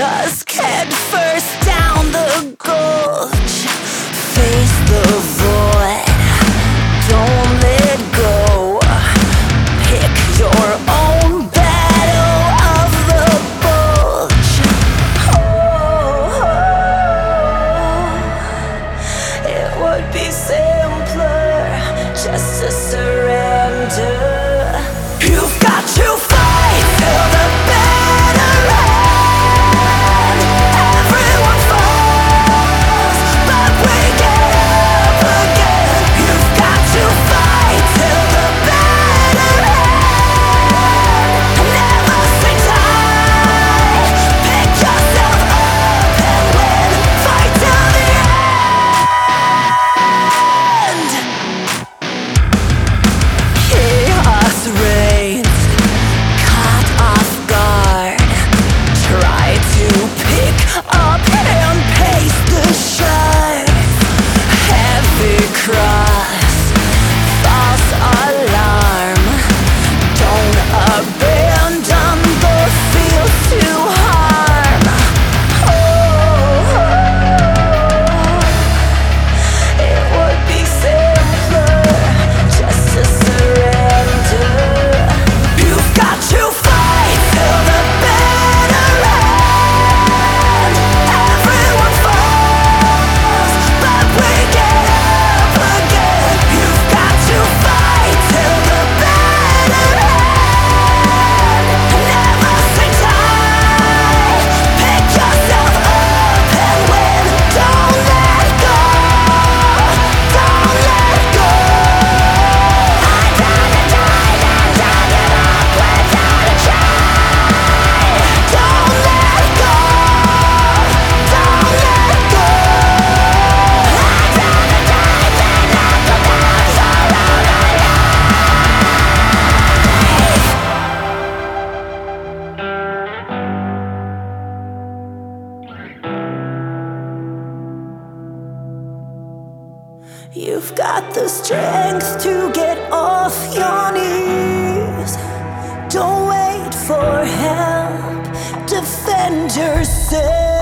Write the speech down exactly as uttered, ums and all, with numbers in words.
us head first down the gulch. Face the void, don't let go. Pick your own battle of the bulge. Oh, it would be simpler just to surrender. You've got to fight till the bitter end. Everyone falls, but we get up again. You've got to fight till the bitter end. Never say die. Pick yourself up and win. Fight till the end. Chaos reigns, caught off guard. Try to pick up and pace the shards. Heavy cross, false alarm. Don't abandon the field to harm. Oh, it would be simpler just to surrender. You've got to fight till the bitter end. Everyone falls, but we get up again. You've got to fight till the bitter end. Never say die. Pick yourself up and win. Don't let go. Don't let go. I'd rather die than not give up without a try. Don't let go. Don't let go. I'd rather die than not go down so round You've got the strength to get off your knees. Don't wait for help. Defend yourself.